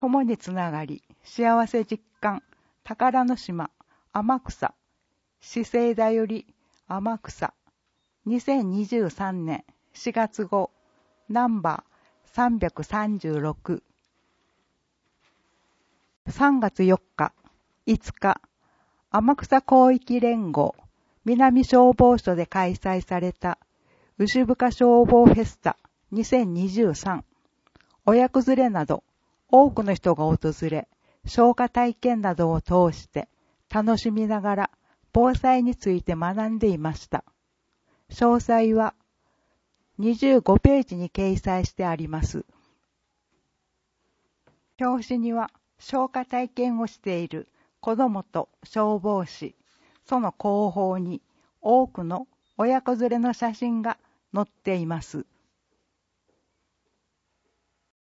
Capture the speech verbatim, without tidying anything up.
共につながり、幸せ実感、宝の島、天草、資生だより天草、にせんにじゅうさんねんしがつごう、ナンバーさんびゃくさんじゅうろく。さんがつよっか、いつか、天草広域連合南消防署で開催された牛深消防フェスタにせんにじゅうさん。親子連れなど多くの人が訪れ、消火体験などを通して楽しみながら防災について学んでいました。詳細はにじゅうごページに掲載してあります。表紙には消火体験をしている子どもと消防士、その後方に多くの親子連れの写真が載っています。